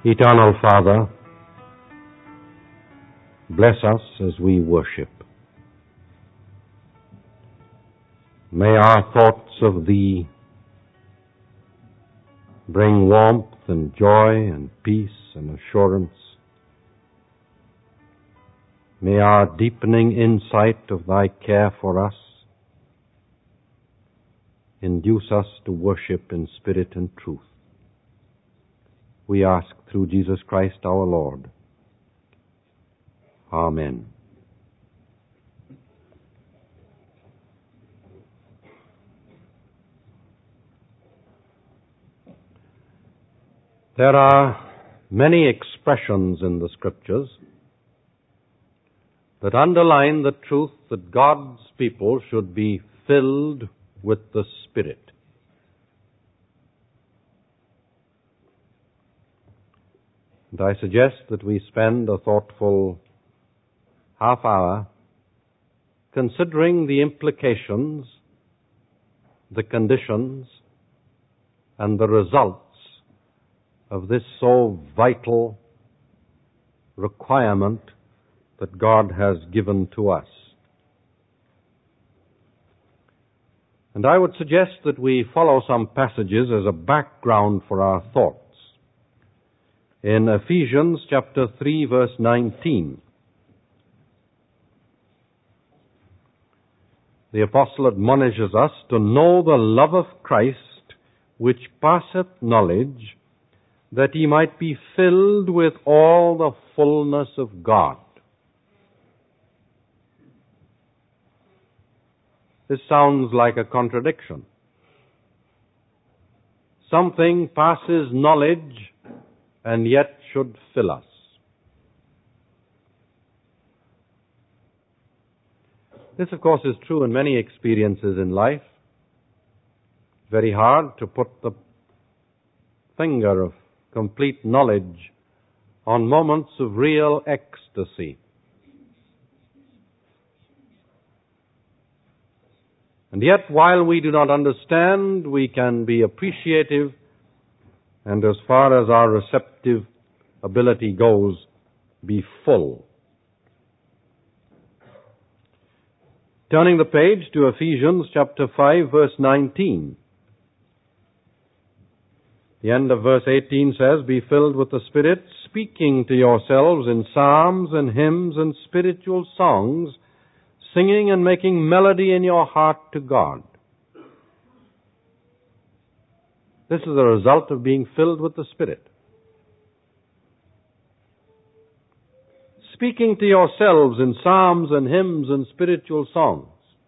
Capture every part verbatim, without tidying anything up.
Eternal Father, bless us as we worship. May our thoughts of Thee bring warmth and joy and peace and assurance. May our deepening insight of Thy care for us induce us to worship in spirit and truth. We ask through Jesus Christ our Lord. Amen. There are many expressions in the Scriptures that underline the truth that God's people should be filled with the Spirit. And I suggest that we spend a thoughtful half hour considering the implications, the conditions, and the results of this so vital requirement that God has given to us. And I would suggest that we follow some passages as a background for our thoughts. In Ephesians chapter three, verse nineteen, the apostle admonishes us to know the love of Christ, which passeth knowledge, that ye might be filled with all the fullness of God. This sounds like a contradiction. Something passes knowledge and yet should fill us. This, of course, is true in many experiences in life. Very hard to put the finger of complete knowledge on moments of real ecstasy. And yet, while we do not understand, we can be appreciative, and as far as our receptive ability goes, be full. Turning the page to Ephesians chapter five, verse nineteen. The end of verse eighteen says, "Be filled with the Spirit, speaking to yourselves in psalms and hymns and spiritual songs, singing and making melody in your heart to God." This is the result of being filled with the Spirit. Speaking to yourselves in psalms and hymns and spiritual songs.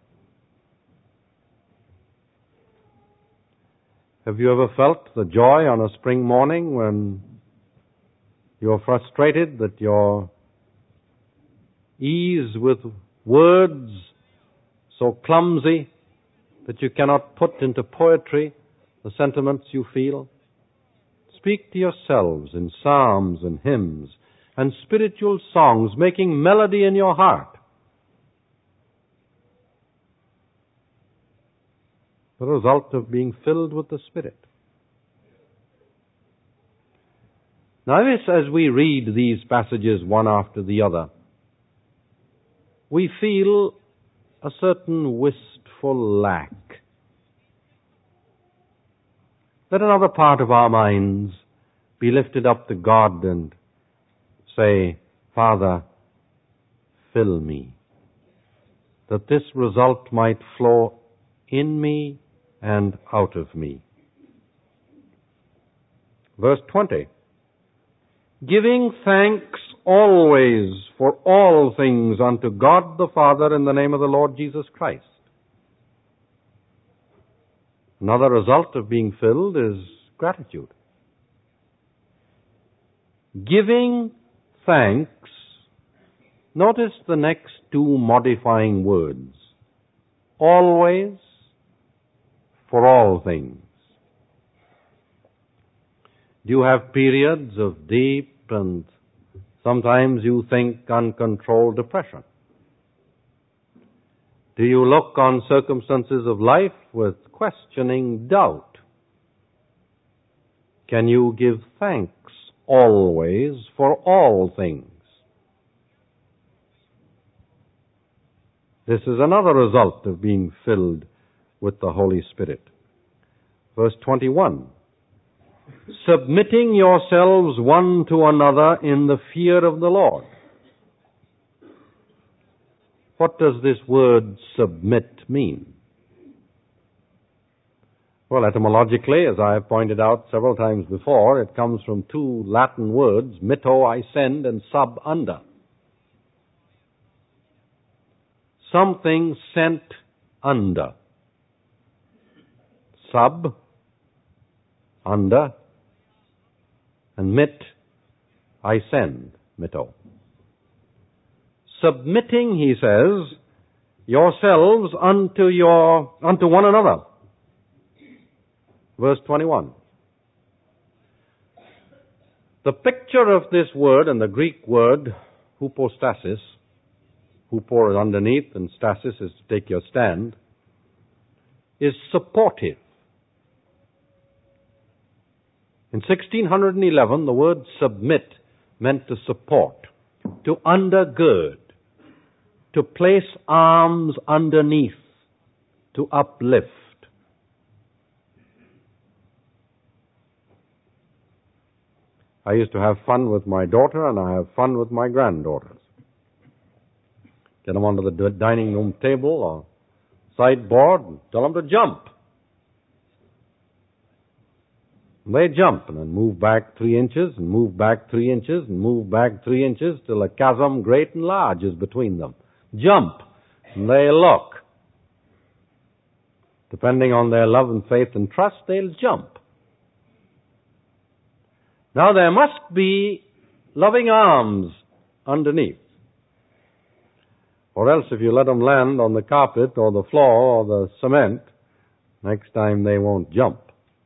Have you ever felt the joy on a spring morning when you're frustrated that your ease with words so clumsy that you cannot put into poetry the sentiments you feel? Speak to yourselves in psalms and hymns and spiritual songs, making melody in your heart. The result of being filled with the Spirit. Now, this, as we read these passages one after the other, we feel a certain wistful lack. Let another part of our minds be lifted up to God and say, "Father, fill me," that this result might flow in me and out of me. Verse twenty, "Giving thanks always for all things unto God the Father in the name of the Lord Jesus Christ." Another result of being filled is gratitude. Giving thanks. Notice the next two modifying words. Always, for all things. Do you have periods of deep and sometimes you think uncontrolled depression? Do you look on circumstances of life with questioning doubt? Can you give thanks always, for all things. This is another result of being filled with the Holy Spirit. Verse twenty-one, submitting yourselves one to another in the fear of the Lord. What does this word submit mean? Well, etymologically, as I have pointed out several times before, it comes from two Latin words, mitto, I send, and sub, under. Something sent under. Sub, under, and mit, I send, mitto. Submitting, he says, yourselves unto your unto one another. Verse twenty-one. The picture of this word, and the Greek word, hypostasis, hupo is underneath and stasis is to take your stand, is supportive. In sixteen eleven, the word submit meant to support, to undergird, to place arms underneath, to uplift. I used to have fun with my daughter, and I have fun with my granddaughters. Get them onto the dining room table or sideboard and tell them to jump. And they jump and then move back three inches and move back three inches and move back three inches till a chasm great and large is between them. Jump. And they look. Depending on their love and faith and trust, they'll jump. Now there must be loving arms underneath. Or else if you let them land on the carpet or the floor or the cement, next time they won't jump.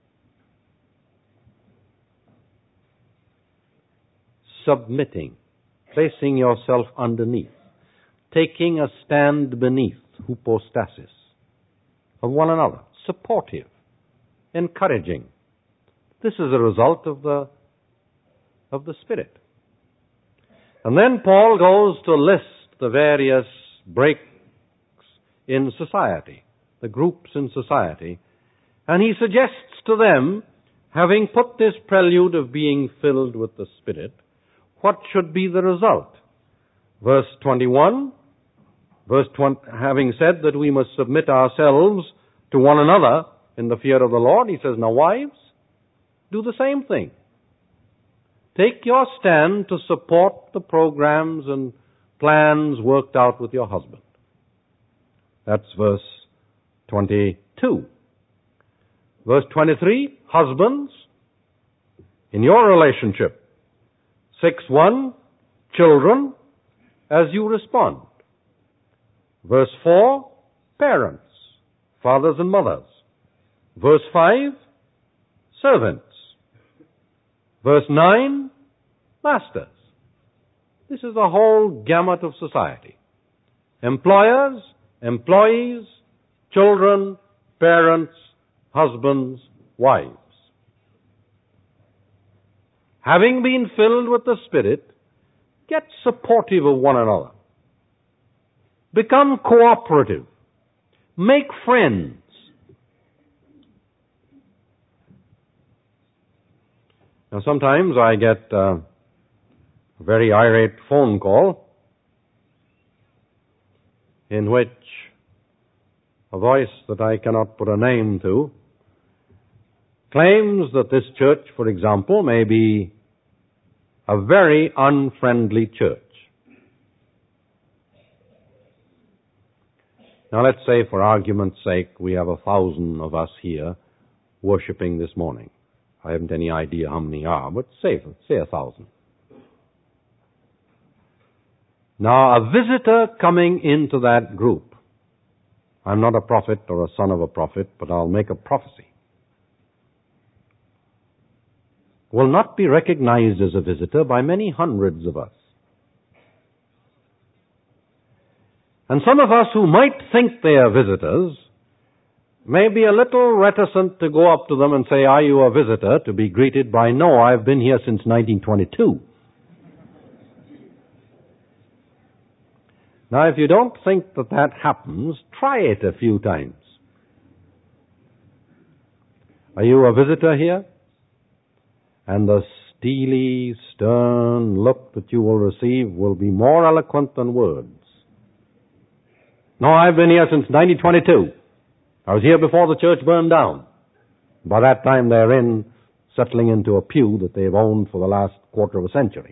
Submitting, placing yourself underneath, taking a stand beneath, hypostasis, of one another, supportive, encouraging. This is a result of the of the Spirit. And then Paul goes to list the various breaks in society, the groups in society, and he suggests to them, having put this prelude of being filled with the Spirit, what should be the result? Verse twenty-one, verse twenty, having said that we must submit ourselves to one another in the fear of the Lord, he says, now wives, do the same thing. Take your stand to support the programs and plans worked out with your husband. That's verse twenty-two. Verse twenty-three, husbands, in your relationship, six one, children, as you respond. Verse four, parents, fathers and mothers. Verse five, servants. Verse nine, masters. This is the whole gamut of society. Employers, employees, children, parents, husbands, wives. Having been filled with the Spirit, get supportive of one another. Become cooperative. Make friends. Now sometimes I get uh, a very irate phone call in which a voice that I cannot put a name to claims that this church, for example, may be a very unfriendly church. Now let's say, for argument's sake, we have a thousand of us here worshiping this morning. I haven't any idea how many are, but say, say a thousand. Now, a visitor coming into that group, I'm not a prophet or a son of a prophet, but I'll make a prophecy, will not be recognized as a visitor by many hundreds of us. And some of us who might think they are visitors may be a little reticent to go up to them and say, "Are you a visitor?" to be greeted by, "No, I've been here since nineteen twenty-two. Now, if you don't think that that happens, try it a few times. "Are you a visitor here?" And the steely, stern look that you will receive will be more eloquent than words. "No, I've been here since nineteen twenty-two. I was here before the church burned down." By that time, they're in, settling into a pew that they've owned for the last quarter of a century.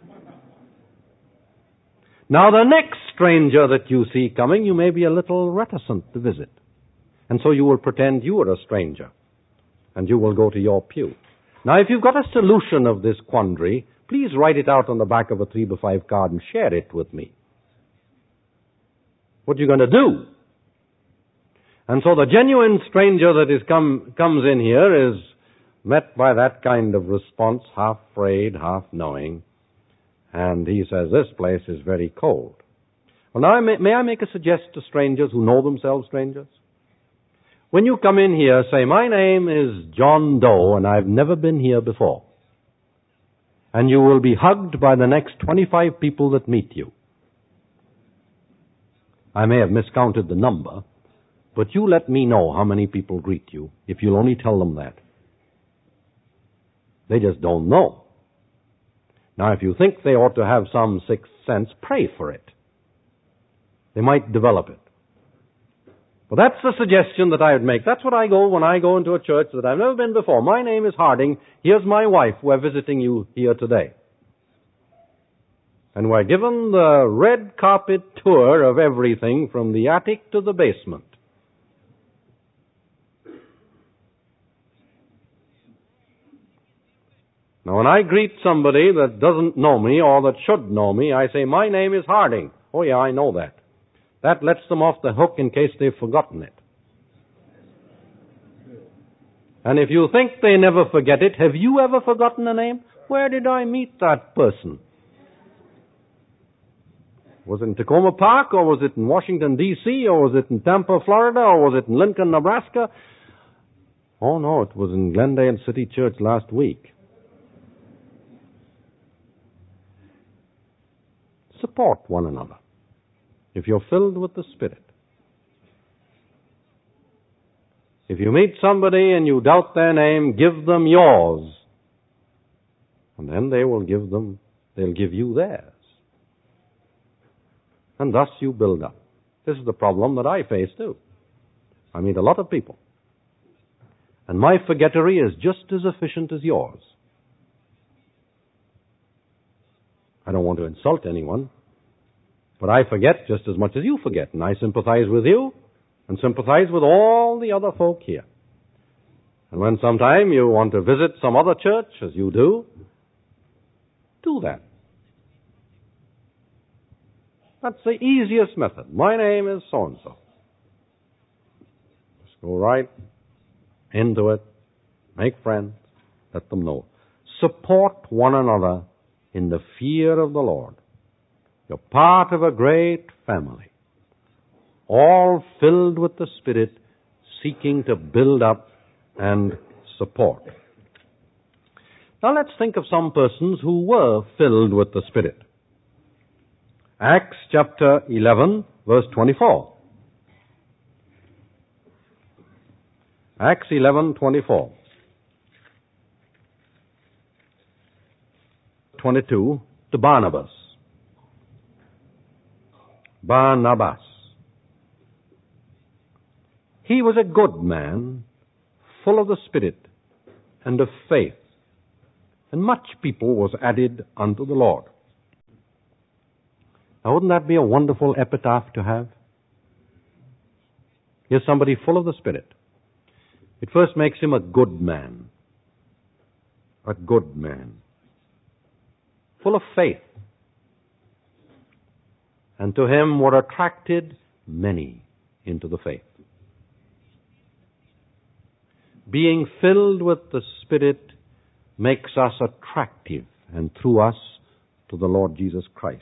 Now, the next stranger that you see coming, you may be a little reticent to visit. And so you will pretend you are a stranger, and you will go to your pew. Now, if you've got a solution of this quandary, please write it out on the back of a three by five card and share it with me. What are you going to do? And so the genuine stranger that is come, comes in here is met by that kind of response, half afraid, half knowing, and he says, "This place is very cold." Well, now, may, may I make a suggestion to strangers who know themselves strangers? When you come in here, say, "My name is John Doe, and I've never been here before." And you will be hugged by the next twenty-five people that meet you. I may have miscounted the number, but you let me know how many people greet you if you'll only tell them that. They just don't know. Now, if you think they ought to have some sixth sense, pray for it. They might develop it. But that's the suggestion that I would make. That's what I go when I go into a church that I've never been before. "My name is Harding. Here's my wife. We're visiting you here today." And we're given the red carpet tour of everything from the attic to the basement. Now, when I greet somebody that doesn't know me or that should know me, I say, "My name is Harding." "Oh, yeah, I know that." That lets them off the hook in case they've forgotten it. And if you think they never forget it, have you ever forgotten a name? "Where did I meet that person? Was it in Tacoma Park, or was it in Washington, D C, or was it in Tampa, Florida, or was it in Lincoln, Nebraska?" "Oh, no, it was in Glendale City Church last week." Support one another if you're filled with the Spirit. If you meet somebody and you doubt their name, give them yours. And then they will give them, they'll give you theirs. And thus you build up. This is the problem that I face too. I meet a lot of people. And my forgettery is just as efficient as yours. I don't want to insult anyone, but I forget just as much as you forget, and I sympathize with you and sympathize with all the other folk here. And when sometime you want to visit some other church, as you do, do that. That's the easiest method. "My name is so-and-so." Just go right into it, make friends, let them know. Support one another in the fear of the Lord. You're part of a great family, all filled with the Spirit, seeking to build up and support. Now let's think of some persons who were filled with the Spirit. Acts chapter eleven, verse twenty-four. Acts eleven, twenty-four. twenty-two, to Barnabas. Barnabas. He was a good man, full of the Spirit and of faith, and much people was added unto the Lord. Now, wouldn't that be a wonderful epitaph to have? Here's somebody full of the Spirit. It first makes him a good man. A good man. Full of faith. And to him were attracted many into the faith. Being filled with the Spirit makes us attractive, and through us to the Lord Jesus Christ.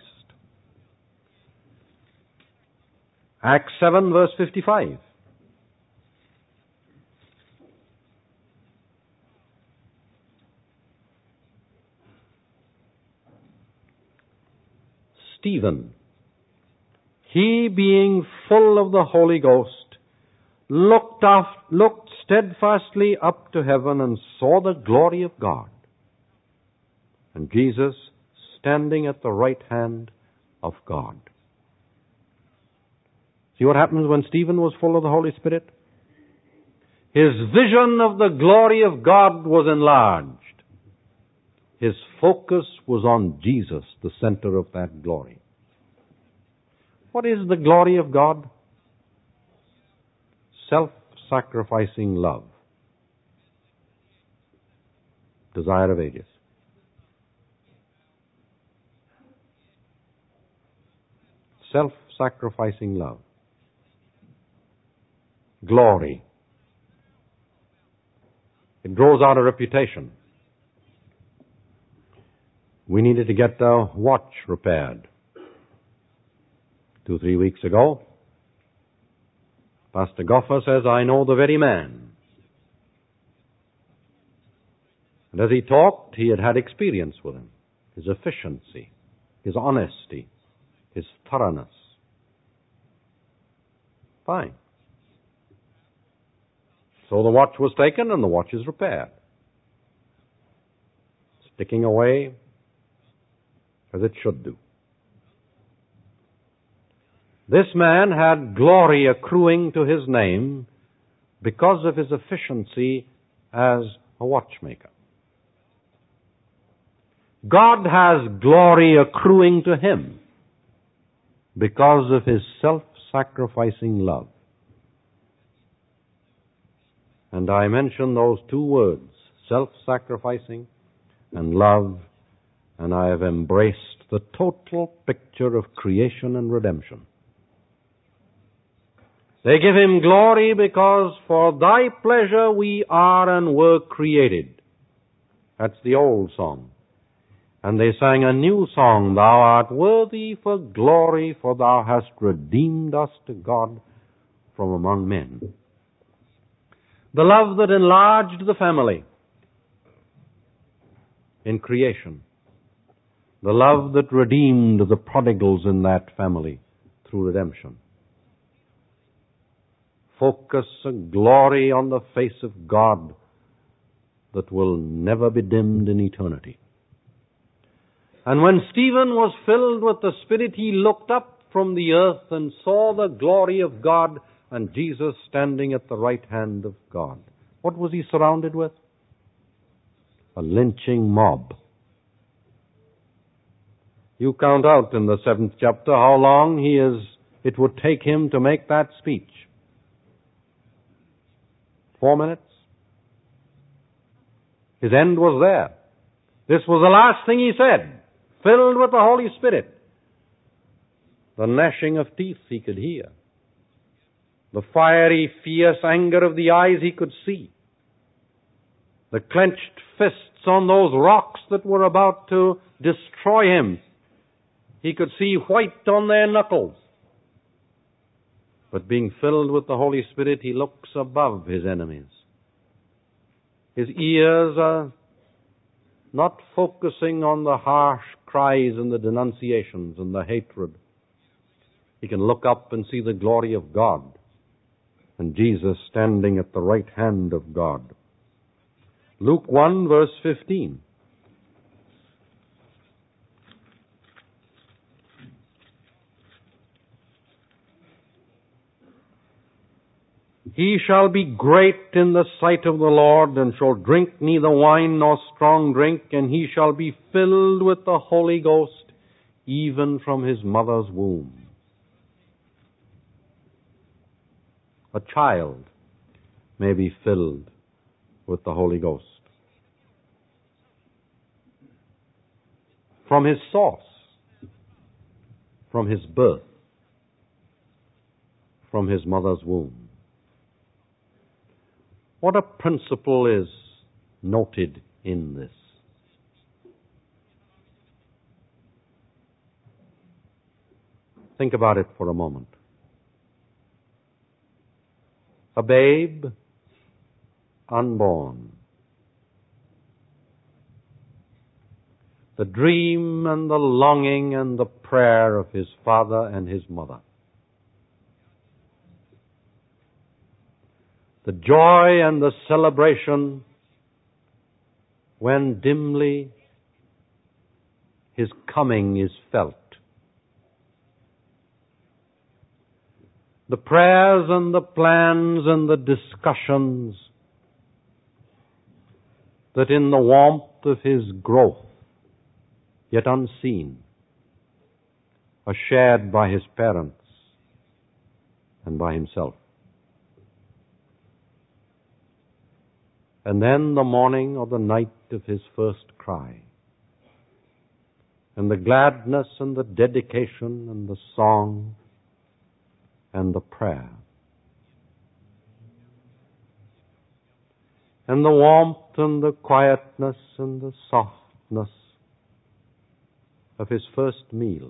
Acts seven, verse fifty-five. Stephen, he being full of the Holy Ghost, looked, off, looked steadfastly up to heaven and saw the glory of God, and Jesus standing at the right hand of God. See what happens when Stephen was full of the Holy Spirit? His vision of the glory of God was enlarged. His focus was on Jesus, the center of that glory. What is the glory of God? Self-sacrificing love. Desire of Ages. Self-sacrificing love. Glory. It grows out of reputation. We needed to get the watch repaired. Two, three weeks ago, Pastor Goffer says, I know the very man. And as he talked, he had had experience with him. His efficiency, his honesty, his thoroughness. Fine. So the watch was taken and the watch is repaired. Sticking away as it should do. This man had glory accruing to his name because of his efficiency as a watchmaker. God has glory accruing to him because of his self-sacrificing love. And I mention those two words, self-sacrificing and love, and I have embraced the total picture of creation and redemption. They give him glory because for thy pleasure we are and were created. That's the old song. And they sang a new song, thou art worthy for glory, for thou hast redeemed us to God from among men. The love that enlarged the family in creation. The love that redeemed the prodigals in that family through redemption. Focus and glory on the face of God that will never be dimmed in eternity. And when Stephen was filled with the Spirit, he looked up from the earth and saw the glory of God and Jesus standing at the right hand of God. What was he surrounded with? A lynching mob. You count out in the seventh chapter how long he is, it would take him to make that speech. Four minutes. His end was there. This was the last thing he said, filled with the Holy Spirit. The gnashing of teeth he could hear. The fiery, fierce anger of the eyes he could see. The clenched fists on those rocks that were about to destroy him. He could see white on their knuckles. But being filled with the Holy Spirit, he looks above his enemies. His ears are not focusing on the harsh cries and the denunciations and the hatred. He can look up and see the glory of God and Jesus standing at the right hand of God. Luke one, verse fifteen. He shall be great in the sight of the Lord, and shall drink neither wine nor strong drink, and he shall be filled with the Holy Ghost, even from his mother's womb. A child may be filled with the Holy Ghost. From his source, from his birth, from his mother's womb. What a principle is noted in this. Think about it for a moment. A babe unborn. the dream and the longing and the prayer of his father and his mother. The joy and the celebration when dimly his coming is felt. The prayers and the plans and the discussions that in the warmth of his growth, yet unseen, are shared by his parents and by himself. And then the morning or the night of his first cry, and the gladness and the dedication and the song and the prayer, and the warmth and the quietness and the softness of his first meal,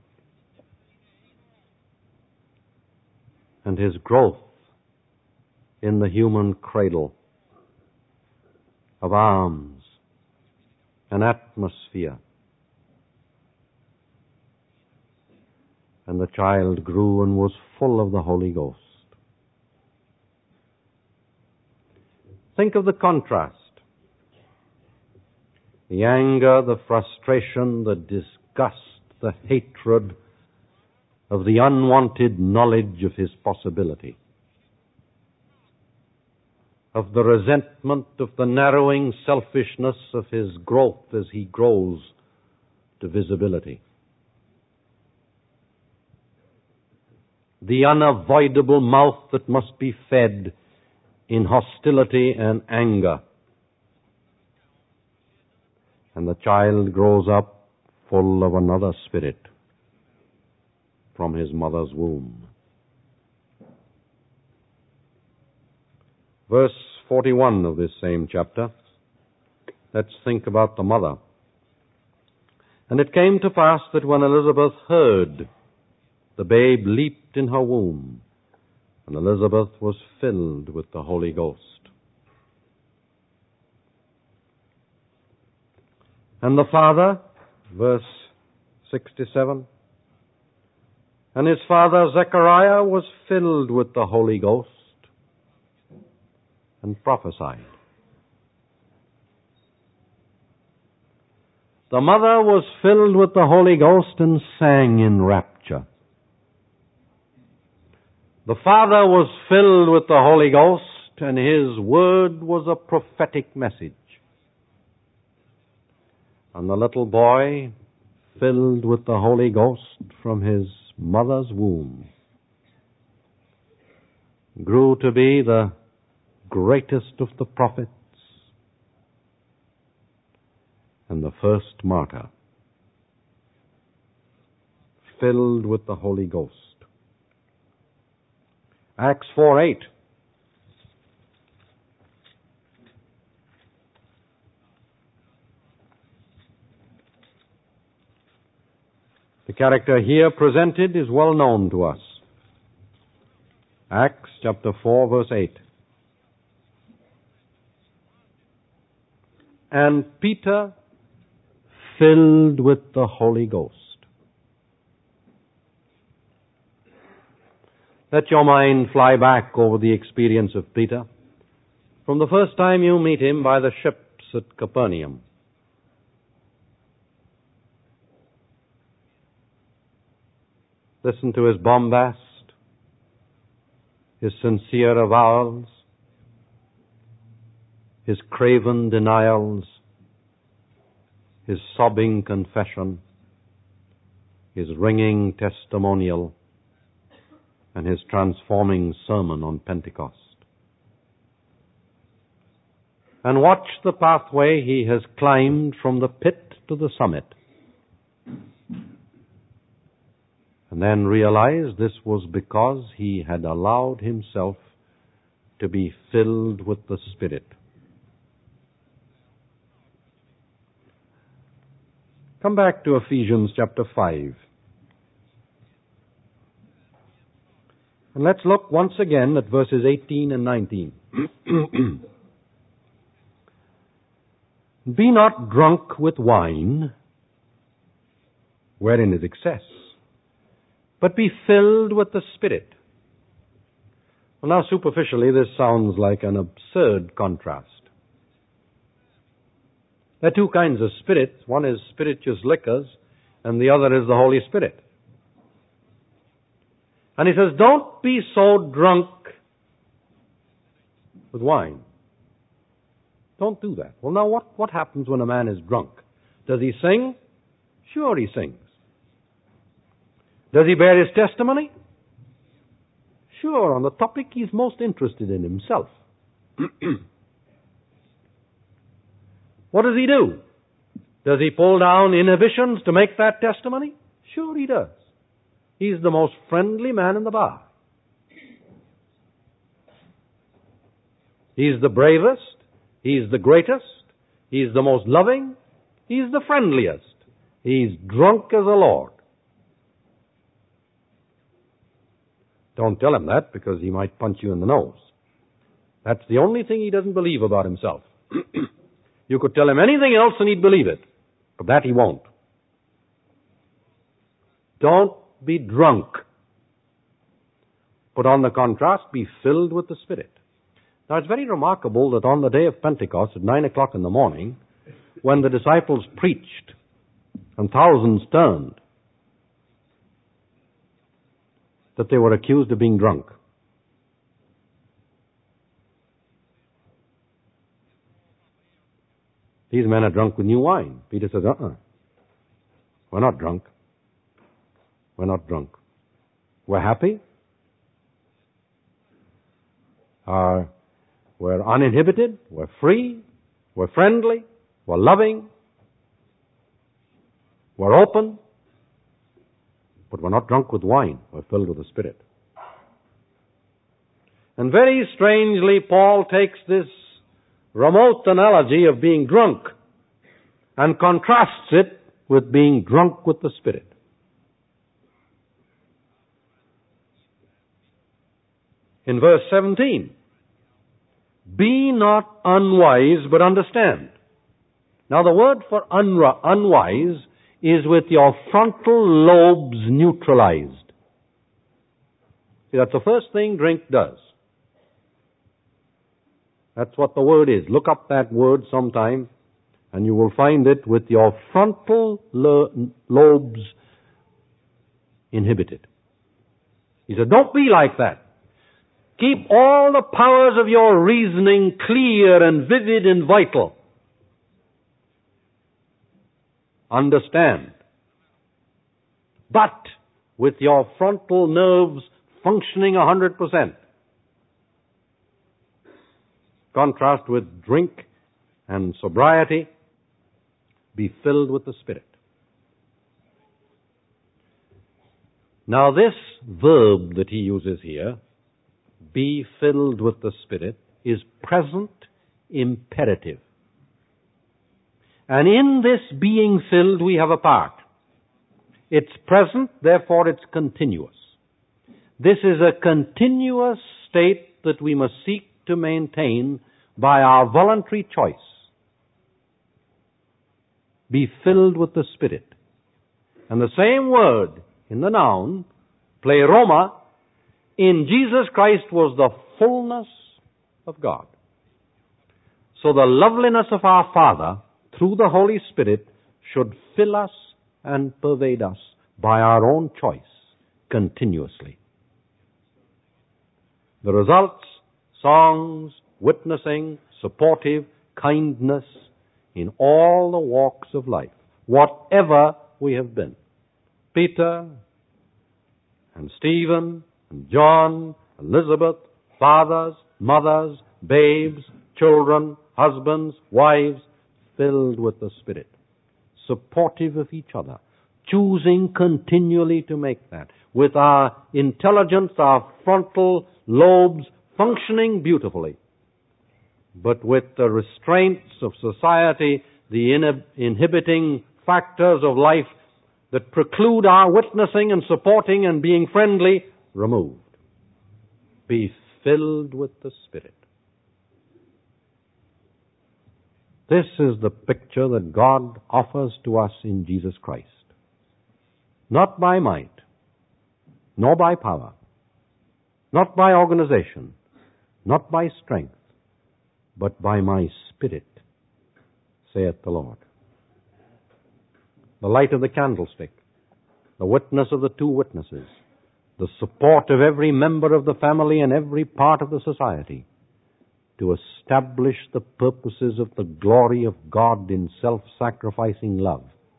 and his growth in the human cradle of arms and atmosphere. And the child grew and was full of the Holy Ghost. Think of the contrast. The anger, the frustration, the disgust, the hatred of the unwanted knowledge of his possibility, of the resentment of the narrowing selfishness of his growth as he grows to visibility, the unavoidable mouth that must be fed in hostility and anger. And the child grows up full of another spirit from his mother's womb. Verse forty-one of this same chapter. Let's think about the mother. And it came to pass that when Elizabeth heard, the babe leaped in her womb, and Elizabeth was filled with the Holy Ghost. And the father, verse sixty-seven, and his father Zechariah was filled with the Holy Ghost and prophesied. The mother was filled with the Holy Ghost and sang in rapture. The father was filled with the Holy Ghost, and his word was a prophetic message. And the little boy, filled with the Holy Ghost from his mother's womb, grew to be the greatest of the prophets and the first martyr, filled with the Holy Ghost. Acts four eight. The character here presented is well known to us. Acts chapter four, verse eight. And Peter, filled with the Holy Ghost. Let your mind fly back over the experience of Peter from the first time you meet him by the ships at Capernaum. Listen to his bombast, his sincere avowals, his craven denials, his sobbing confession, his ringing testimonial, and his transforming sermon on Pentecost. And watch the pathway he has climbed from the pit to the summit. And then realize this was because he had allowed himself to be filled with the Spirit. Come back to Ephesians chapter five. And let's look once again at verses eighteen and nineteen. Be not drunk with wine, wherein is excess, but be filled with the Spirit. Well, now, superficially, this sounds like an absurd contrast. There are two kinds of spirits. One is spirituous liquors, and the other is the Holy Spirit. And he says, don't be so drunk with wine. Don't do that. Well, now, what, what happens when a man is drunk? Does he sing? Sure, he sings. Does he bear his testimony? Sure, on the topic he's most interested in himself. What does he do? Does he pull down inhibitions to make that testimony? Sure, he does. He's the most friendly man in the bar. He's the bravest. He's the greatest. He's the most loving. He's the friendliest. He's drunk as a lord. Don't tell him that, because he might punch you in the nose. That's the only thing he doesn't believe about himself. You could tell him anything else and he'd believe it, but that he won't. Don't be drunk. But on the contrast, be filled with the Spirit. Now, it's very remarkable that on the day of Pentecost at nine o'clock in the morning, when the disciples preached and thousands turned, that they were accused of being drunk. These men are drunk with new wine. Peter says, uh-uh. We're not drunk. We're not drunk. We're happy. Uh, we're uninhibited. We're free. We're friendly. We're loving. We're open. But we're not drunk with wine. We're filled with the Spirit. And very strangely, Paul takes this remote analogy of being drunk and contrasts it with being drunk with the Spirit. In verse seventeen, be not unwise, but understand. Now, the word for unra- unwise is with your frontal lobes neutralized. See, that's the first thing drink does. That's what the word is. Look up that word sometime, and you will find it with your frontal lo- lobes inhibited. He said, don't be like that. Keep all the powers of your reasoning clear and vivid and vital. Understand. But with your frontal nerves functioning one hundred percent. Contrast with drink and sobriety, be filled with the Spirit. Now, this verb that he uses here, be filled with the Spirit, is present imperative. And in this being filled, we have a part. It's present, therefore it's continuous. This is a continuous state that we must seek to maintain by our voluntary choice. Be filled with the Spirit. And the same word in the noun, pleroma, in Jesus Christ was the fullness of God. So the loveliness of our Father, through the Holy Spirit, should fill us and pervade us by our own choice continuously. The results, songs, witnessing, supportive, kindness in all the walks of life, whatever we have been. Peter and Stephen and John, Elizabeth, fathers, mothers, babes, children, husbands, wives, filled with the Spirit, supportive of each other, choosing continually to make that, with our intelligence, our frontal lobes functioning beautifully, but with the restraints of society, the inhib- inhibiting factors of life that preclude our witnessing and supporting and being friendly, removed. Be filled with the Spirit. This is the picture that God offers to us in Jesus Christ. not by might, nor by power, not by organization, not by strength, but by my Spirit, saith the Lord. The light of the candlestick, the witness of the two witnesses, the support of every member of the family and every part of the society to establish the purposes of the glory of God in self-sacrificing love.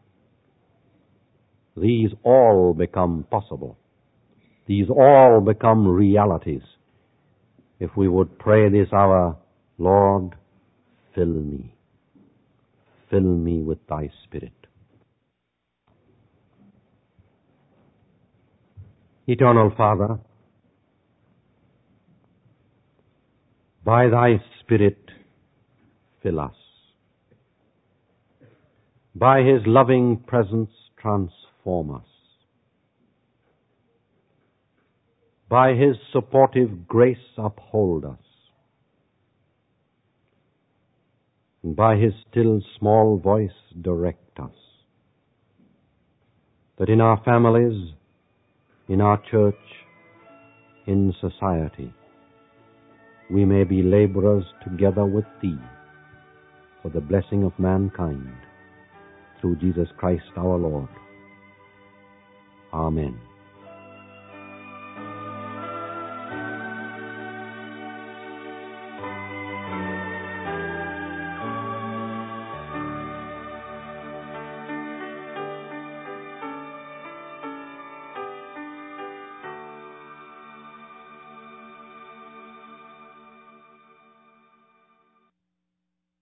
These all become possible. These all become realities if we would pray this hour, Lord, fill me. Fill me with thy Spirit. Eternal Father, by thy Spirit fill us. By his loving presence transform us. By his supportive grace uphold us. And by his still small voice direct us. That in our families, in our church, in society, we may be laborers together with thee for the blessing of mankind through Jesus Christ our Lord. Amen.